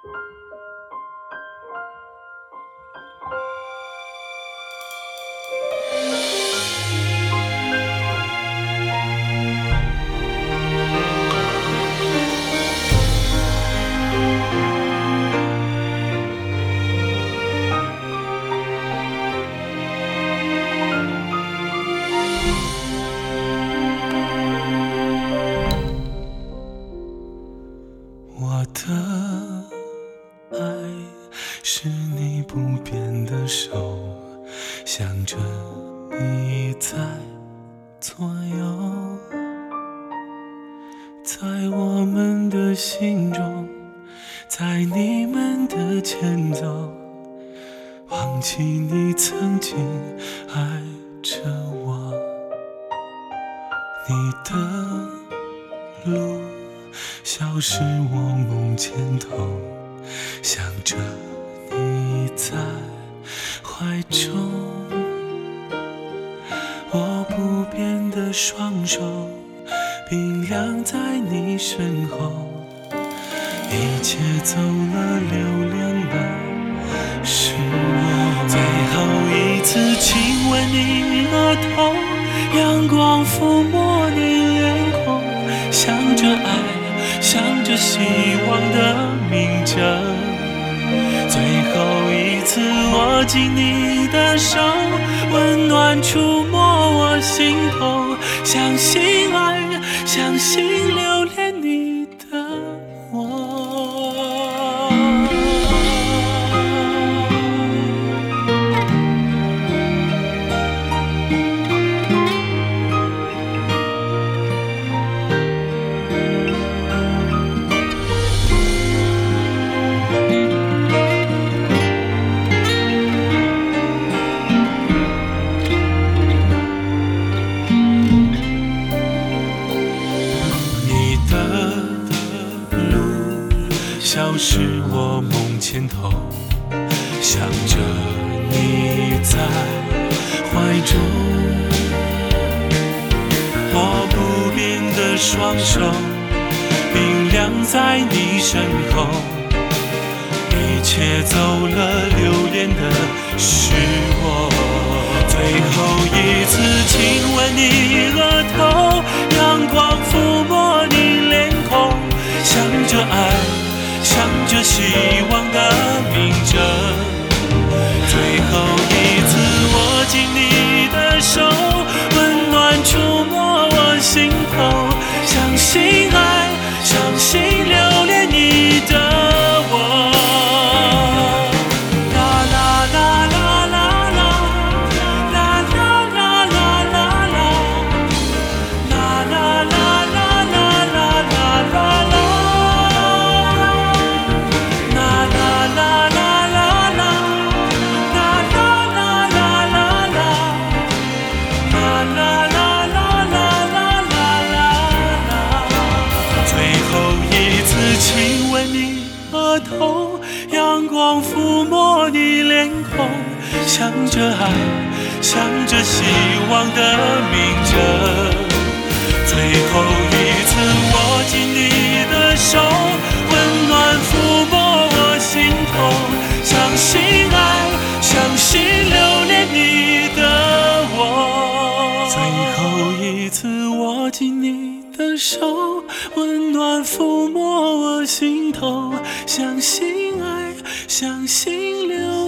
我的爱是你不变的手，想着你在左右，在我们的心中，在你们的前奏，忘记你曾经爱着我。你的路消失我梦前头，想着你在怀中，我不变的双手冰凉在你身后，一切走了流连的是我。最后一次亲吻你额头，阳光抚摸你脸孔，想着爱，想着希望的明证。最后一次握紧你的手，温暖触摸我心头，相信爱，相信留恋你的我。消失我梦前头，想着你在怀中，我不变的双手冰凉在你身后，一切走了留恋的是我。最后一次亲吻你额头，阳光抚摸你脸孔，想着爱，想着希望的明证。最后一次握紧你的手，温暖触摸我心头，相信爱，相信留恋你的我。亲吻你额头，阳光抚摸你脸孔，想着爱，想着希望的明证。最后一次握紧你的手，温暖抚摸我心头，相信爱，相信留恋你的我。最后一次握紧你的手，温暖抚摸我心头，相信爱，相信留